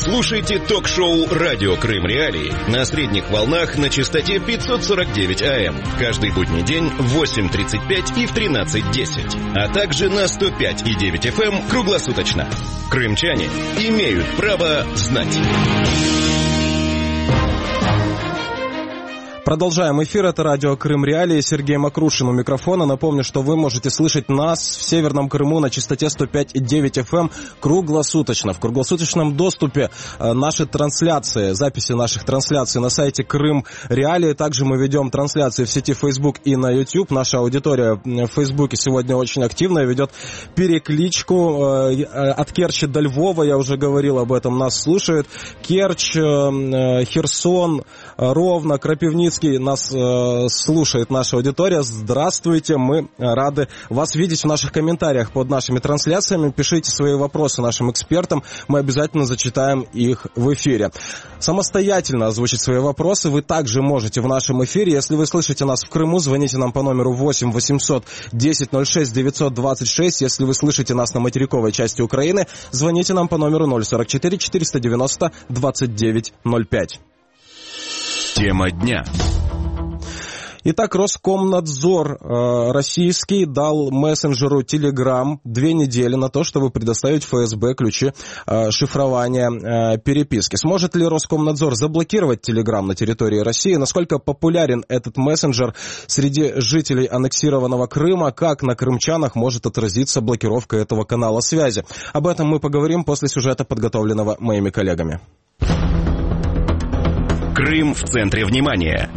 Слушайте ток-шоу «Радио Крым Реалии» на средних волнах на частоте 549 АМ. Каждый будний день в 8:35 и в 13:10. А также на 105,9 FM круглосуточно. Крымчане имеют право знать. Продолжаем эфир. Это радио Крым Реалии. Сергей Макрушин у микрофона. Напомню, что вы можете слышать нас в Северном Крыму на частоте 105,9 FM круглосуточно. В круглосуточном доступе наши трансляции, записи наших трансляций на сайте Крым Реалии. Также мы ведем трансляции в сети Facebook и на YouTube. Наша аудитория в Фейсбуке сегодня очень активная, ведет перекличку от Керчи до Львова. Я уже говорил об этом. Нас слушают Керчь, Херсон, Ровно, Крапивницкий. Нас слушает наша аудитория. Здравствуйте, мы рады вас видеть в наших комментариях под нашими трансляциями. Пишите свои вопросы нашим экспертам, мы обязательно зачитаем их в эфире. Самостоятельно озвучить свои вопросы вы также можете в нашем эфире. Если вы слышите нас в Крыму, звоните нам по номеру 8 800 10 06 926. Если вы слышите нас на материковой части Украины, звоните нам по номеру 044 490 29 05. Тема дня. Итак, Роскомнадзор российский дал мессенджеру Telegram 2 недели на то, чтобы предоставить ФСБ ключи шифрования переписки. Сможет ли Роскомнадзор заблокировать Telegram на территории России? Насколько популярен этот мессенджер среди жителей аннексированного Крыма? Как на крымчанах может отразиться блокировка этого канала связи? Об этом мы поговорим после сюжета, подготовленного моими коллегами. Крым в центре внимания.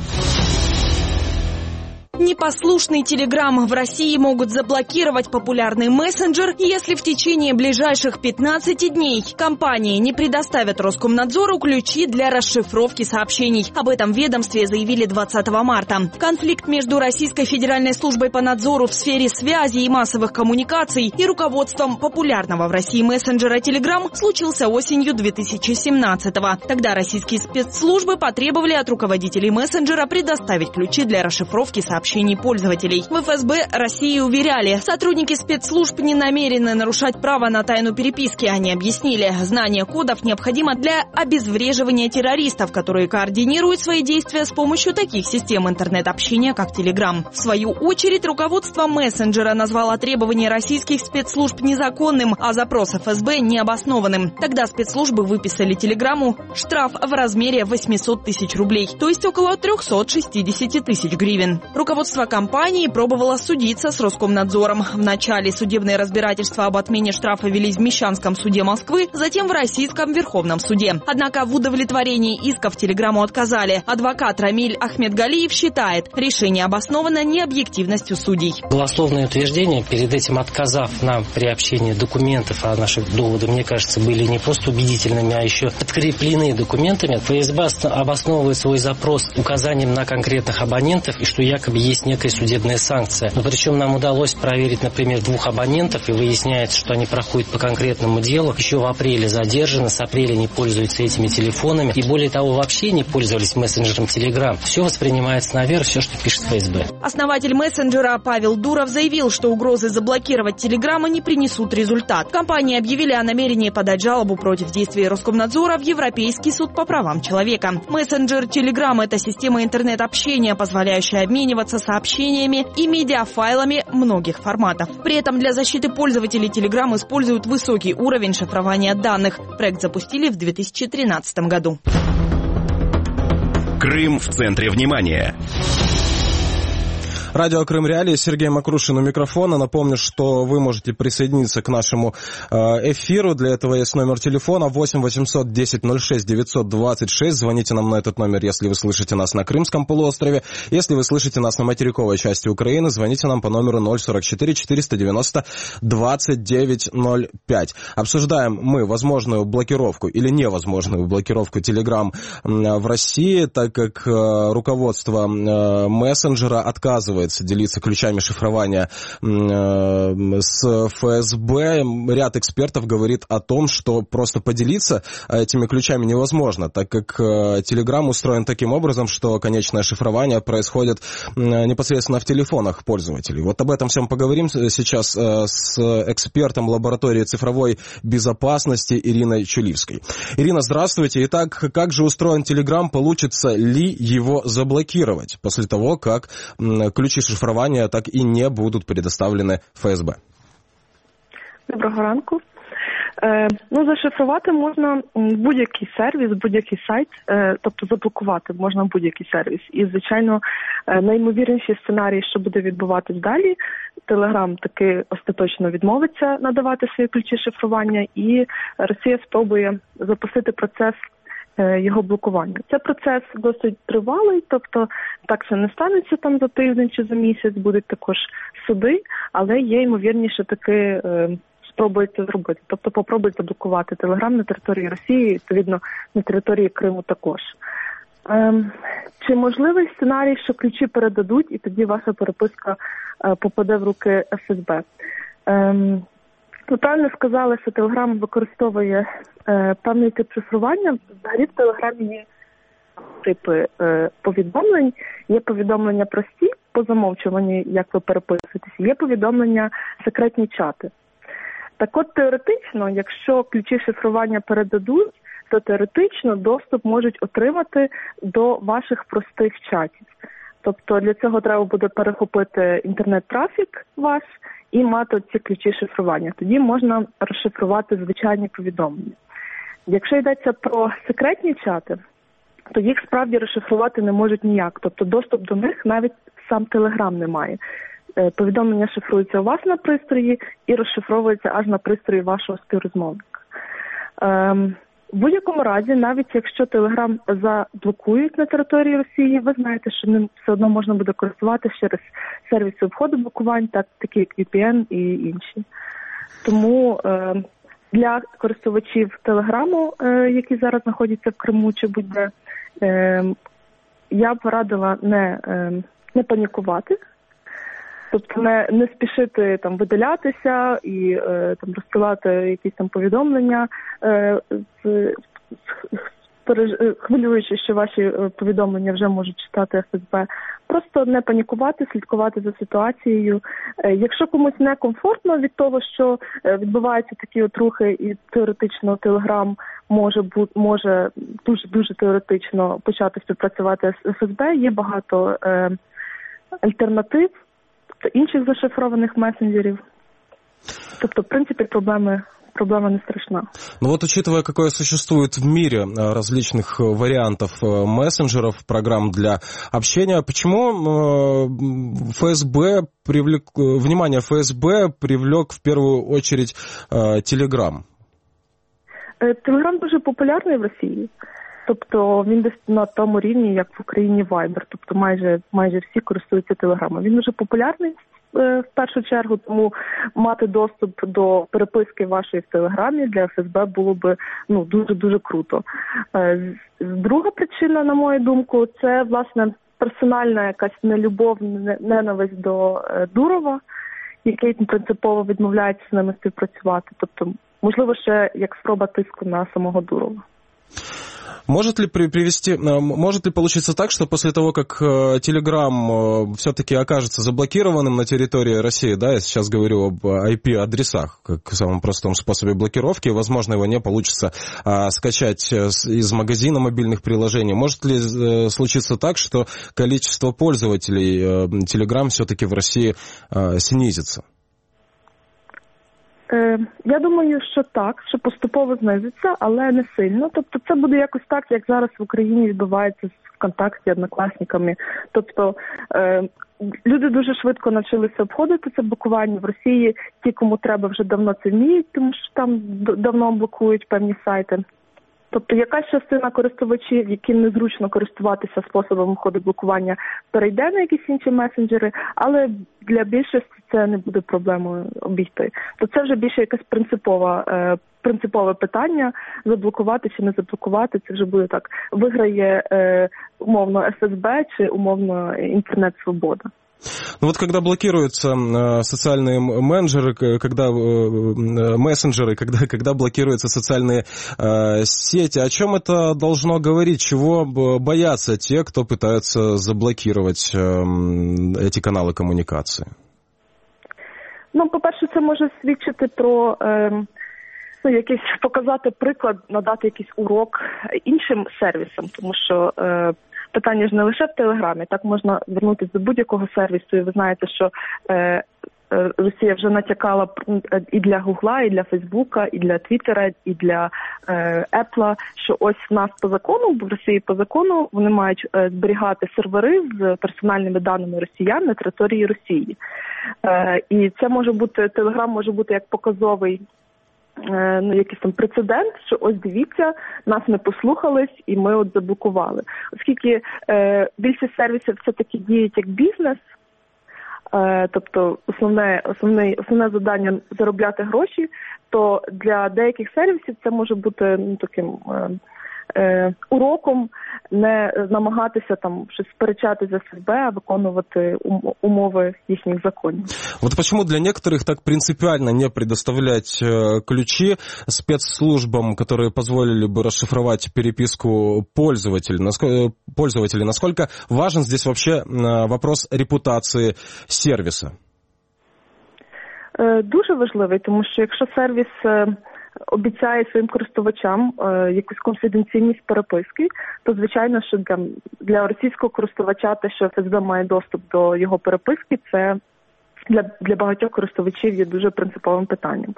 Непослушный Telegram в России могут заблокировать популярный мессенджер, если в течение ближайших 15 дней компании не предоставят Роскомнадзору ключи для расшифровки сообщений. Об этом в ведомстве заявили 20 марта. Конфликт между Российской Федеральной службой по надзору в сфере связи и массовых коммуникаций и руководством популярного в России мессенджера Telegram случился осенью 2017-го. Тогда российские спецслужбы потребовали от руководителей мессенджера предоставить ключи для расшифровки сообщений пользователей. В ФСБ России уверяли, сотрудники спецслужб не намерены нарушать право на тайну переписки. Они объяснили, знание кодов необходимо для обезвреживания террористов, которые координируют свои действия с помощью таких систем интернет-общения, как Telegram. В свою очередь, руководство мессенджера назвало требования российских спецслужб незаконным, а запрос ФСБ необоснованным. Тогда спецслужбы выписали Телеграмму штраф в размере 800 тысяч рублей, то есть около 360 тысяч гривен. Руководство компании пробовало судиться с Роскомнадзором. В начале судебные разбирательства об отмене штрафа велись в Мещанском суде Москвы, затем в Российском Верховном суде. Однако в удовлетворении исков Телеграмму отказали. Адвокат Рамиль Ахмедгалиев считает, решение обосновано необъективностью судей. Голословные утверждения, перед этим отказав нам при общении документов, а наши доводы, мне кажется, были не просто убедительными, а еще подкреплены документами. ФСБ обосновывает свой запрос указанием на конкретных абонентов и что якобы есть некая судебная санкция. Но причем нам удалось проверить, например, 2 абонентов, и выясняется, что они проходят по конкретному делу. Еще в апреле задержаны, с апреля не пользуются этими телефонами. И более того, вообще не пользовались мессенджером Telegram. Все воспринимается на веру, все, что пишет ФСБ. Основатель мессенджера Павел Дуров заявил, что угрозы заблокировать Telegram не принесут результат. Компании объявили о намерении подать жалобу против действий Роскомнадзора в Европейский суд по правам человека. Мессенджер Telegram – это система интернет-общения, позволяющая обмениваться сообщениями и медиафайлами многих форматов. При этом для защиты пользователей Telegram используют высокий уровень шифрования данных. Проект запустили в 2013 году. Крым в центре внимания. Радио Крым Реалии, Сергей Макрушин у микрофона. Напомню, что вы можете присоединиться к нашему эфиру. Для этого есть номер телефона 8 800 10 06 926. Звоните нам на этот номер, если вы слышите нас на Крымском полуострове. Если вы слышите нас на материковой части Украины, звоните нам по номеру 044 490 29 05. Обсуждаем мы возможную блокировку или невозможную блокировку Telegram в России, так как руководство мессенджера отказывается отказывается делиться ключами шифрования с ФСБ. Ряд экспертов говорит о том, что просто поделиться этими ключами невозможно, так как Telegram устроен таким образом, что конечное шифрование происходит непосредственно в телефонах пользователей. Вот об этом всем поговорим сейчас с экспертом лаборатории цифровой безопасности Ириной Чуливской. Ирина, здравствуйте. Итак, как же устроен Telegram? Получится ли его заблокировать после того, как ключи шифрования так и не будут предоставлены ФСБ? Доброго ранку. Зашифрувати можна будь-який сервіс, будь-який сайт, тобто заблокувати можна будь-який сервіс. І, звичайно, найімовірніші сценарії, що буде відбуватись далі, Telegram таки остаточно відмовиться надавати свої ключі шифрування, і Росія спробує запустити процес його блокування. Це процес досить тривалий, тобто так це не станеться там за тиждень чи за місяць, будуть також суди, але є ймовірніше таки спробують це зробити. Тобто попробують заблокувати Telegram на території Росії, відповідно на території Криму також. Чи можливий сценарій, що ключі передадуть і тоді ваша переписка попаде в руки ФСБ? Ви правильно сказали, що Telegram використовує певний тип шифрування. Взагалі в Telegram є типи повідомлень. Є повідомлення прості, по замовчуванню, як ви переписуєтесь, є повідомлення секретні чати. Так от теоретично, якщо ключі шифрування передадуть, то теоретично доступ можуть отримати до ваших простих чатів. Тобто для цього треба буде перехопити інтернет-трафік ваш і мати ці ключі шифрування. Тоді можна розшифрувати звичайні повідомлення. Якщо йдеться про секретні чати, то їх справді розшифрувати не можуть ніяк. Тобто доступ до них навіть сам Telegram не має. Повідомлення шифрується у вас на пристрої і розшифровується аж на пристрої вашого співрозмовника. В будь-якому разі, навіть якщо Telegram заблокують на території Росії, ви знаєте, що ним все одно можна буде користуватися через сервіси обходу блокувань, такі як VPN і інші. Тому для користувачів Телеграму, які зараз знаходяться в Криму чи будь-де, я б радила не панікувати. Тобто не спішити там видалятися і там розсилати якісь там повідомлення, хвилюючи, що ваші повідомлення вже можуть читати ФСБ. Просто не панікувати, слідкувати за ситуацією. Якщо комусь некомфортно від того, що відбуваються такі от рухи, і теоретично Telegram може дуже теоретично почати співпрацювати з ФСБ, є багато альтернатив. Інших зашифрованных мессенджерів. Тобто, в принципе, проблема не страшна. Ну вот, учитывая, какое существует в мире различных вариантов мессенджеров, программ для общения, почему внимание ФСБ привлек в первую очередь Telegram? Telegram дуже популярний в Росії. Тобто він десь на тому рівні, як в Україні Viber. Тобто майже всі користуються Телеграмом. Він дуже популярний в першу чергу, тому мати доступ до переписки вашої в Телеграмі для ФСБ було би дуже круто. Друга причина, на мою думку, це, власне, персональна якась нелюбов, ненависть до Дурова, який принципово відмовляється з ними співпрацювати. Тобто, можливо, ще як спроба тиску на самого Дурова. Может ли получиться так, что после того, как Telegram все-таки окажется заблокированным на территории России, да, я сейчас говорю об IP-адресах, как самом простом способе блокировки, возможно, его не получится скачать из магазина мобильных приложений. Может ли случиться так, что количество пользователей Telegram все-таки в России снизится? Я думаю, що так, що поступово знизиться, але не сильно. Тобто це буде якось так, як зараз в Україні відбувається з ВКонтакті, Однокласниками. Тобто люди дуже швидко навчилися обходити це блокування. В Росії ті, кому треба, вже давно це вміють, тому що там давно блокують певні сайти. Тобто якась частина користувачів, яким незручно користуватися способом входу блокування, перейде на якісь інші месенджери, але для більшості це не буде проблемою обійти. То це вже більше якесь принципове питання, заблокувати чи не заблокувати, це вже буде так. Виграє умовно ФСБ чи умовно інтернет-свобода. Ну вот когда блокируются социальные мессенджеры, когда блокируются социальные сети, о чем это должно говорить? Чего боятся те, кто пытаются заблокировать эти канали комунікації? Ну, по-перше, це може свідчити про якийсь показати приклад, надати якийсь урок іншим сервісам, тому що питання ж не лише в Телеграмі, так можна звернутися до будь-якого сервісу, і ви знаєте, що Росія вже натякала і для Гугла, і для Фейсбука, і для Твіттера, і для Епла, що ось в нас по закону, в Росії по закону, вони мають зберігати сервери з персональними даними росіян на території Росії. І це може бути, Телеграм може бути як показовий якийсь там прецедент, що ось дивіться, нас не послухались і ми от заблокували. Оскільки більшість сервісів все-таки діють як бізнес, тобто основне завдання заробляти гроші, то для деяких сервісів це може бути таким уроком не намагатися там щось сперечати за себе, а виконувати умови їхніх законів. Вот почему для некоторых так принципиально не предоставлять ключи спецслужбам, которые позволили бы расшифровать переписку пользователей? Насколько важен здесь вообще вопрос репутации сервиса? Дуже важливий, тому що якщо сервіс обіцяє своїм користувачам якусь конфіденційність переписки, то, звичайно, що для російського користувача те, що ФСБ має доступ до його переписки, це для багатьох користувачів є дуже принциповим питанням.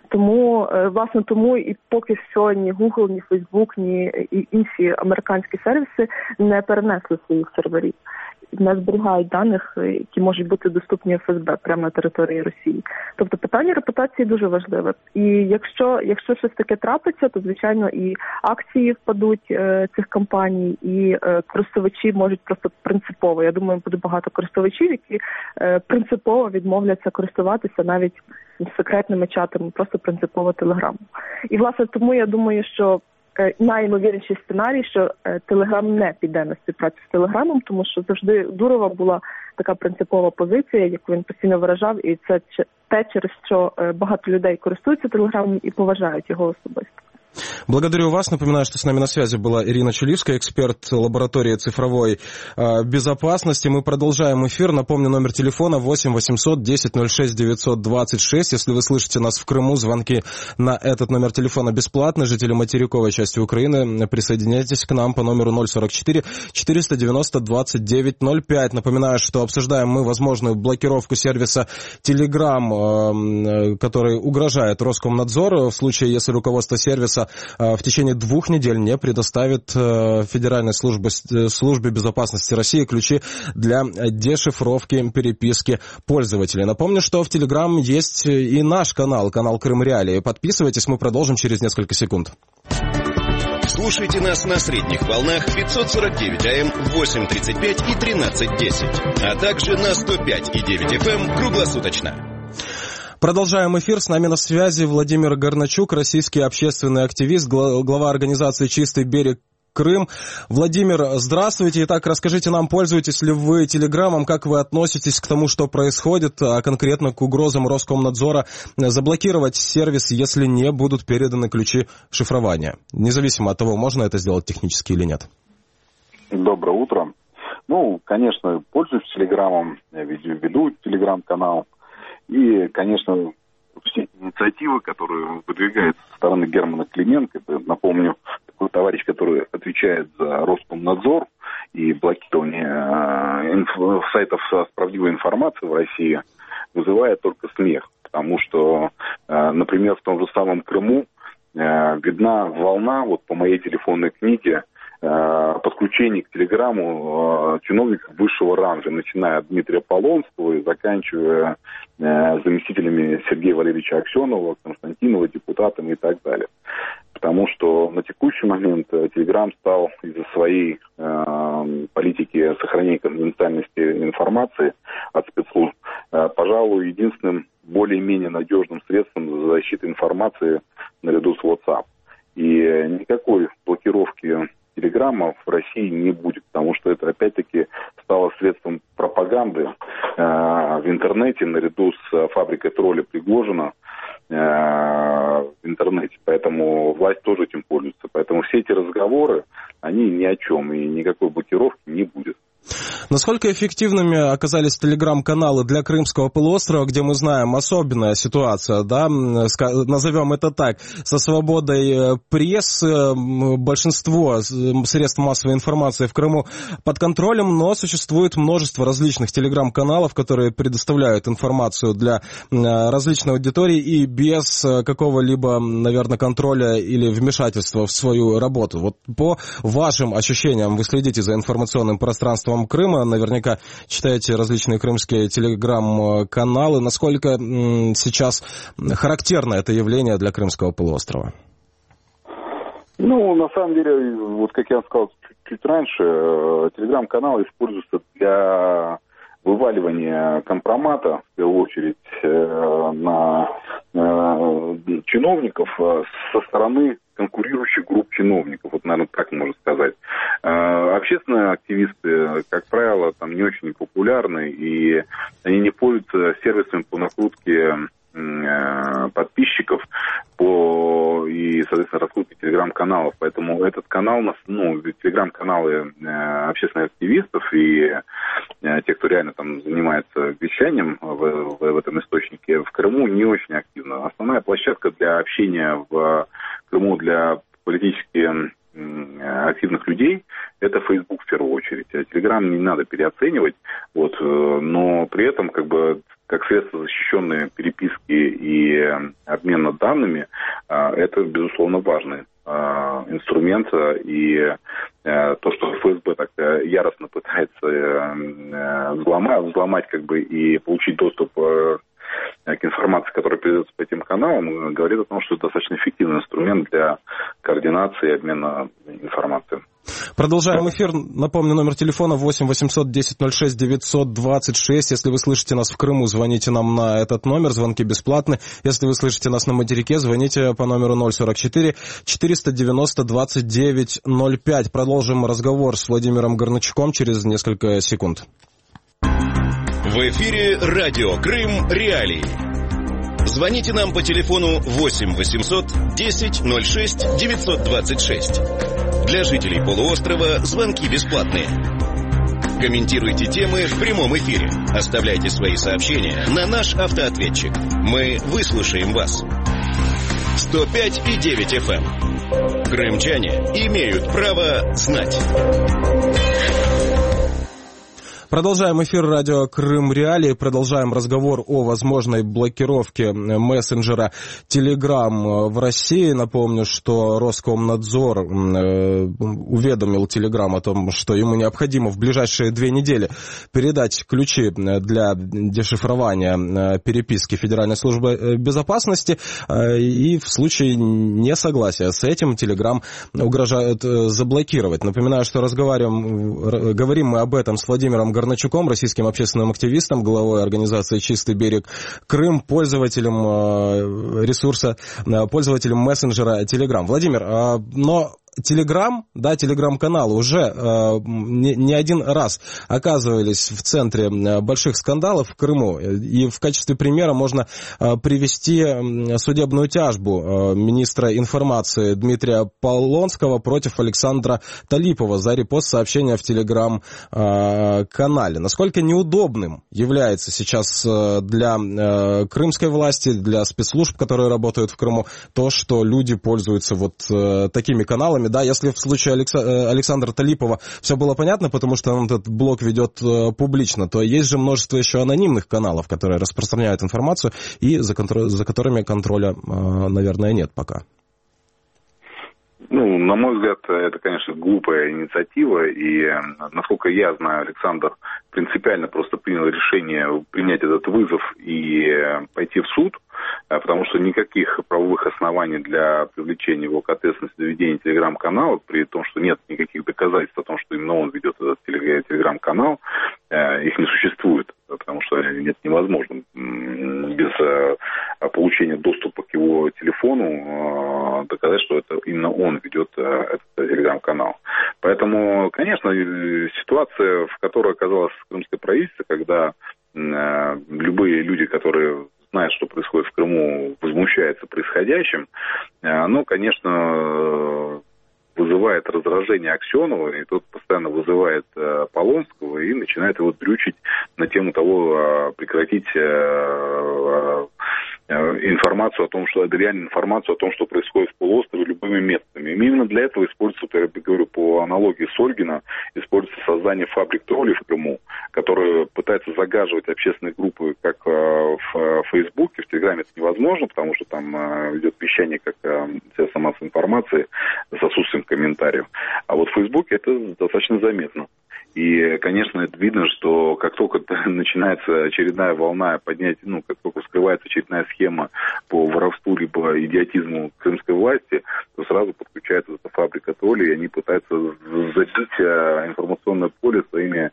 Тому і поки що ні Google, ні Facebook, ні інші американські сервіси не перенесли своїх серверів. Не зберігають даних, які можуть бути доступні ФСБ прямо на території Росії. Тобто питання репутації дуже важливе. І якщо щось таке трапиться, то, звичайно, і акції впадуть цих компаній, і користувачі можуть просто принципово. Я думаю, буде багато користувачів, які принципово відмовляться користуватися навіть секретними чатами, просто принципово Телеграмом. І, власне, тому я думаю, що найімовірніший сценарій, що Телеграм не піде на співпрацю з Телеграмом, тому що завжди Дурова була така принципова позиція, яку він постійно виражав, і це те, через що багато людей користуються Телеграмом і поважають його особисто. Благодарю вас. Напоминаю, что с нами на связи была Ирина Чулишская, эксперт лаборатории цифровой безопасности. Мы продолжаем эфир. Напомню, номер телефона 8 800 10 06 926. Если вы слышите нас в Крыму, звонки на этот номер телефона бесплатны. Жители материковой части Украины, присоединяйтесь к нам по номеру 044 490 2905. Напоминаю, что обсуждаем мы возможную блокировку сервиса Telegram, который угрожает Роскомнадзору в случае, если руководство сервиса в течение 2 недель не предоставит Федеральной службе безопасности России ключи для дешифровки переписки пользователей. Напомню, что в Telegram есть и наш канал Крым Реалии. Подписывайтесь, мы продолжим через несколько секунд. Слушайте нас на средних волнах 549 АМ, 8:35 и 13:10, а также на 105,9 FM круглосуточно. Продолжаем эфир. С нами на связи Владимир Горначук, российский общественный активист, глава организации «Чистый берег Крым». Владимир, здравствуйте. Итак, расскажите нам, пользуетесь ли вы Телеграмом, как вы относитесь к тому, что происходит, а конкретно к угрозам Роскомнадзора заблокировать сервис, если не будут переданы ключи шифрования, независимо от того, можно это сделать технически или нет? Доброе утро. Конечно, пользуюсь Телеграмом, я веду Телеграм-канал. И, конечно, все инициативы, которые выдвигаются со стороны Германа Клименко, это, напомню, такой товарищ, который отвечает за Роскомнадзор и блокирование сайтов с правдивой информацией в России, вызывает только смех. Потому что, например, в том же самом Крыму видна волна, вот по моей телефонной книге, подключений к Телеграму чиновников высшего ранга, начиная от Дмитрия Полонского и заканчивая заместителями Сергея Валерьевича Аксенова, Константинова, депутатами и так далее. Потому что на текущий момент Телеграм стал из-за своей политики сохранения конфиденциальности информации от спецслужб, пожалуй, единственным более-менее надежным средством защиты информации наряду с WhatsApp. И никакой блокировки Телеграма в России не будет, потому что это, опять-таки, стало средством пропаганды в интернете наряду с фабрикой тролля Пригожина в интернете. Поэтому власть тоже этим пользуется. Поэтому все эти разговоры, они ни о чем, и никакой блокировки не будет. Насколько эффективными оказались телеграм-каналы для Крымского полуострова, где мы знаем особенная ситуация, да, назовем это так, со свободой прессы, большинство средств массовой информации в Крыму под контролем, но существует множество различных телеграм-каналов, которые предоставляют информацию для различной аудитории и без какого-либо, наверное, контроля или вмешательства в свою работу. Вот по вашим ощущениям, вы следите за информационным пространством Крыма, наверняка читаете различные крымские телеграм-каналы. Насколько сейчас характерно это явление для Крымского полуострова? Ну, на самом деле, вот как я сказал чуть раньше, телеграм-каналы используются для вываливания компромата, в первую очередь, на чиновников со стороны конкурирующих групп чиновников, вот, наверное, так можно сказать. Общественные активисты, как правило, там не очень популярны, и они не пользуются сервисами по накрутке подписчиков и, соответственно, раскрутке телеграм-каналов. Поэтому этот канал, телеграм-каналы общественных активистов и те, кто реально там занимается вещанием в этом источнике, в Крыму не очень активно. Основная площадка для общения в Крыму для политически активных людей — это Facebook в первую очередь. Телеграм не надо переоценивать, но при этом как средство защищенной переписки и обмена данными, это, безусловно, важный инструмент. И то, что ФСБ так яростно пытается взломать и получить доступ к информации, которая передается по этим каналам, говорит о том, что это достаточно эффективный инструмент для координации и обмена информацией. Продолжаем эфир. Напомню, номер телефона 8 800 10 06 926. Если вы слышите нас в Крыму, звоните нам на этот номер. Звонки бесплатны. Если вы слышите нас на материке, звоните по номеру 044 490 29 05. Продолжим разговор с Владимиром Горначуком через несколько секунд. В эфире радио Крым Реалии. Звоните нам по телефону 8 800 10 06 926. Для жителей полуострова звонки бесплатные. Комментируйте темы в прямом эфире. Оставляйте свои сообщения на наш автоответчик. Мы выслушаем вас. 105,9 FM. Крымчане имеют право знать. Продолжаем эфир радио Крым Реалии, продолжаем разговор о возможной блокировке мессенджера Telegram в России. Напомню, что Роскомнадзор уведомил Telegram о том, что ему необходимо в ближайшие 2 недели передать ключи для дешифрования переписки Федеральной службы безопасности, и в случае несогласия с этим Telegram угрожают заблокировать. Напоминаю, что говорим мы об этом с Владимиром Горначуком, российским общественным активистом, главой организации «Чистый берег Крым», пользователем мессенджера Telegram. Владимир, но телеграм-каналы уже не один раз оказывались в центре больших скандалов в Крыму. И в качестве примера можно привести судебную тяжбу министра информации Дмитрия Полонского против Александра Талипова за репост сообщения в телеграм-канале. Насколько неудобным является сейчас для крымской власти, для спецслужб, которые работают в Крыму, то, что люди пользуются такими каналами? Да, если в случае Александра Талипова все было понятно, потому что он этот блог ведет публично, то есть же множество еще анонимных каналов, которые распространяют информацию и за которыми контроля, наверное, нет пока. На мой взгляд, это, конечно, глупая инициатива, и, насколько я знаю, Александр принципиально просто принял решение принять этот вызов и пойти в суд, потому что никаких правовых оснований для привлечения его к ответственности за ведение телеграм-канала, при том, что нет никаких доказательств о том, что именно он ведет этот телеграм-канал, их не существует, потому что это невозможно без получения доступа к его телефону доказать, что это именно он ведет этот телеграм-канал. Поэтому, конечно, ситуация, в которой оказалось крымское правительство, когда любые люди, которые знают, что происходит в Крыму, возмущаются происходящим, оно, конечно, вызывает раздражение Аксенова, и тот постоянно вызывает Полонского и начинает его дрючить на тему того, прекратить информацию о том, что реальную информацию о том, что происходит в полуострове любыми методами. И именно для этого используется, я говорю, по аналогии с Ольгино, используется создание фабрик троллей в Крыму, которые пытаются загаживать общественные группы, как в Фейсбуке, в Телеграме это невозможно, потому что там идет вещание как средство массовой информации с отсутствием комментариев. А вот в Фейсбуке это достаточно заметно. И, конечно, это видно, что как только начинается очередная волна поднятия, как только вскрывается очередная схема по воровству либо идиотизму крымской власти, то сразу подключается эта фабрика троллей, и они пытаются забить информационное поле своими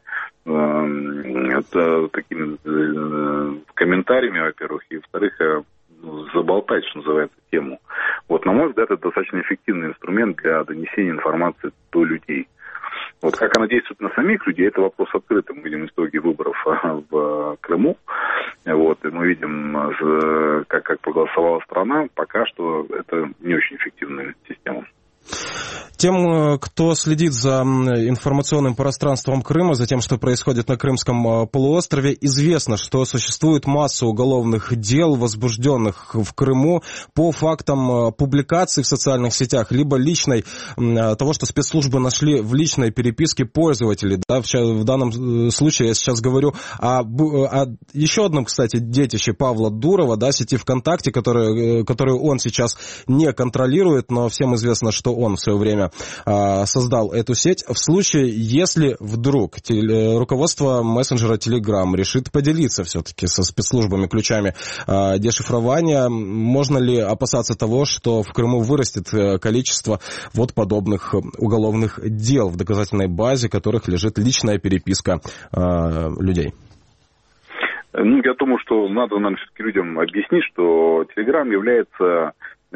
такими комментариями, во-первых, и, во-вторых, заболтать, что называется, тему. Вот, на мой взгляд, это достаточно эффективный инструмент для донесения информации до людей. Вот как она действует на самих людей, это вопрос открытый. Мы видим итоги выборов в Крыму. Вот, и мы видим, как проголосовала страна. Пока что это не очень эффективная система. Тем, кто следит за информационным пространством Крыма, за тем, что происходит на Крымском полуострове, известно, что существует масса уголовных дел, возбужденных в Крыму по фактам публикаций в социальных сетях, либо личной, того, что спецслужбы нашли в личной переписке пользователей. Да, в данном случае я сейчас говорю о еще одном, кстати, детище Павла Дурова, да, сети ВКонтакте, которую он сейчас не контролирует, но всем известно, что он в свое время создал эту сеть. В случае, если вдруг руководство мессенджера Telegram решит поделиться все-таки со спецслужбами ключами дешифрования, можно ли опасаться того, что в Крыму вырастет количество вот подобных уголовных дел, в доказательной базе которых лежит личная переписка людей? Я думаю, что надо нам все-таки людям объяснить, что Telegram является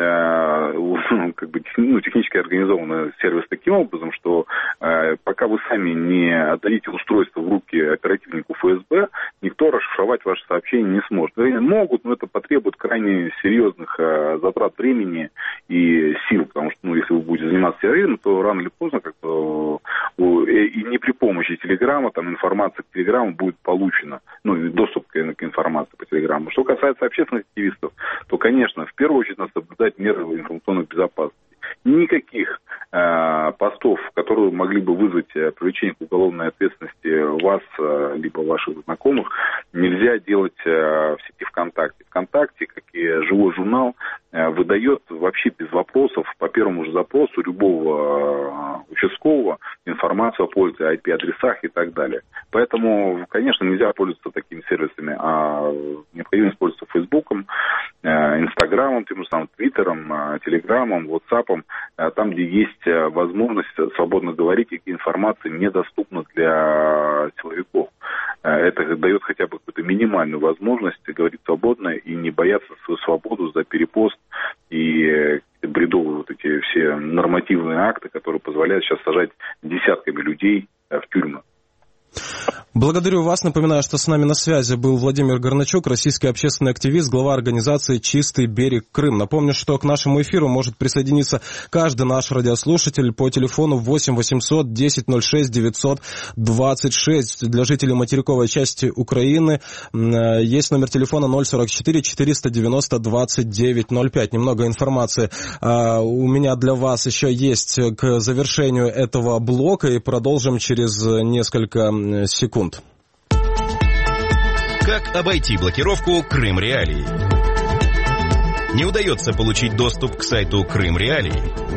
технически организованный сервис таким образом, что пока вы сами не отдадите устройство в руки оперативнику ФСБ, никто расшифровать ваши сообщения не сможет. Могут, но это потребует крайне серьезных затрат времени и сил, потому что, если вы будете заниматься терроризмом, то рано или поздно, и не при помощи Телеграма, там информация к Телеграму будет получена, доступ к информации по Телеграму. Что касается общественных активистов, то, конечно, в первую очередь надо соблюдать меры информационной безопасности. Никаких постов, которые могли бы вызвать привлечение к уголовной ответственности вас, либо ваших знакомых, нельзя делать в сети ВКонтакте. ВКонтакте, как и живой журнал, выдает вообще без вопросов по первому же запросу любого участкового информацию о пользе, IP-адресах и так далее. Поэтому, конечно, нельзя пользоваться такими сервисами, а необходимо использоваться Фейсбуком, Инстаграмом, тем же самым Твиттером, Телеграмом, Ватсапом, там, где есть возможность свободно говорить, и информация недоступна для силовиков. Это дает хотя бы какую-то минимальную возможность говорить свободно и не бояться свою свободу за перепост и бредовые эти все нормативные акты, которые позволяют сейчас сажать десятками людей в тюрьмы. Благодарю вас. Напоминаю, что с нами на связи был Владимир Горначук, российский общественный активист, глава организации «Чистый берег Крым». Напомню, что к нашему эфиру может присоединиться каждый наш радиослушатель по телефону 8 800 10 06 926. Для жителей материковой части Украины есть номер телефона 044 490 2905. Немного информации у меня для вас еще есть к завершению этого блока, и продолжим через несколько секунд. Как обойти блокировку Крым Реалии? Не удается получить доступ к сайту Крым Реалии?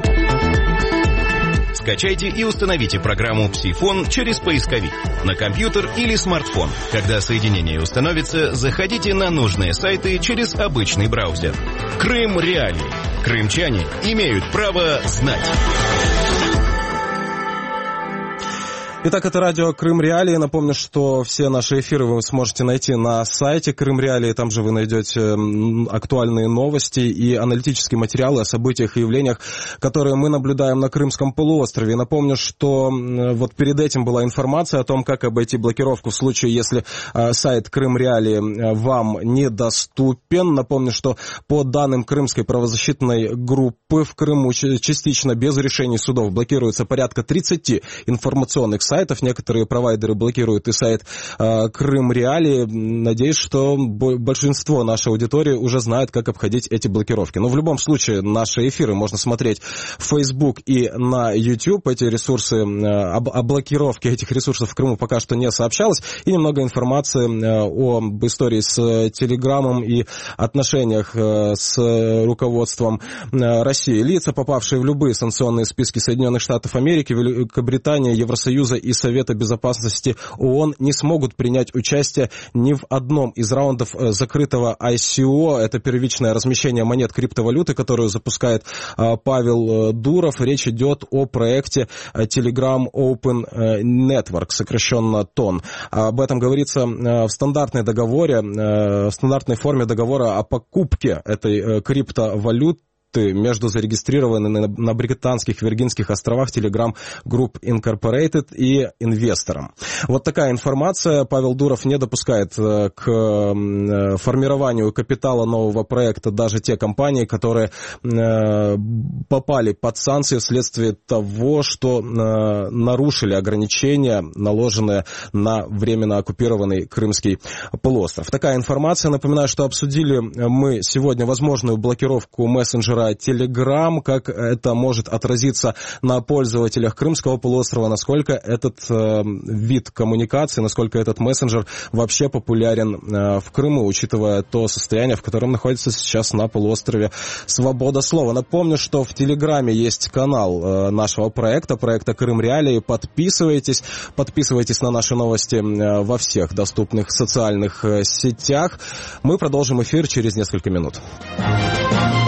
Скачайте и установите программу Псифон через поисковик на компьютер или смартфон. Когда соединение установится, заходите на нужные сайты через обычный браузер. Крым Реалии. Крымчане имеют право знать. Итак, это радио Крым Реалии. Напомню, что все наши эфиры вы сможете найти на сайте Крым Реалии. Там же вы найдете актуальные новости и аналитические материалы о событиях и явлениях, которые мы наблюдаем на Крымском полуострове. Напомню, что вот перед этим была информация о том, как обойти блокировку в случае, если сайт Крым Реалии вам недоступен. Напомню, что по данным Крымской правозащитной группы в Крыму частично без решений судов блокируется порядка 30 информационных сайтов. Некоторые провайдеры блокируют и сайт Крым Реалии. Надеюсь, что большинство нашей аудитории уже знает, как обходить эти блокировки. Но в любом случае наши эфиры можно смотреть в Facebook и на YouTube. Эти ресурсы, о блокировке этих ресурсов в Крыму пока что не сообщалось. И немного информации об истории с Телеграмом и отношениях с руководством России. Лица, попавшие в любые санкционные списки Соединенных Штатов Америки, Великобритании, Евросоюза и Совета Безопасности ООН не смогут принять участие ни в одном из раундов закрытого ICO. Это первичное размещение монет криптовалюты, которую запускает Павел Дуров. Речь идет о проекте Telegram Open Network, сокращенно ТОН. Об этом говорится в стандартной форме договора о покупке этой криптовалюты между зарегистрированными на британских Виргинских островах Telegram Group Incorporated и инвестором. Вот такая информация. Павел Дуров не допускает к формированию капитала нового проекта даже те компании, которые попали под санкции вследствие того, что нарушили ограничения, наложенные на временно оккупированный Крымский полуостров. Такая информация. Напоминаю, что обсудили мы сегодня возможную блокировку мессенджера Telegram, как это может отразиться на пользователях Крымского полуострова, насколько этот вид коммуникации, насколько этот мессенджер вообще популярен в Крыму, учитывая то состояние, в котором находится сейчас на полуострове свобода слова. Напомню, что в Телеграме есть канал нашего проекта Крым Реалии. Подписывайтесь на наши новости во всех доступных социальных сетях. Мы продолжим эфир через несколько минут.